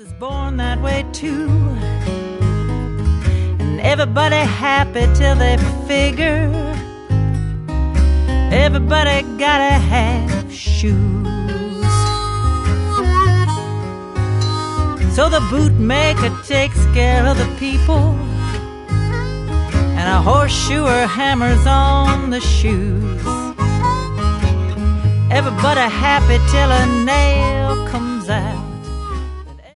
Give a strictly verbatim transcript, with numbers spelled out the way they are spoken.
is born that way too, and everybody happy till they figure everybody gotta have shoes. So the bootmaker takes care of the people, and a horseshoer hammers on the shoes. Everybody happy till a nail comes out.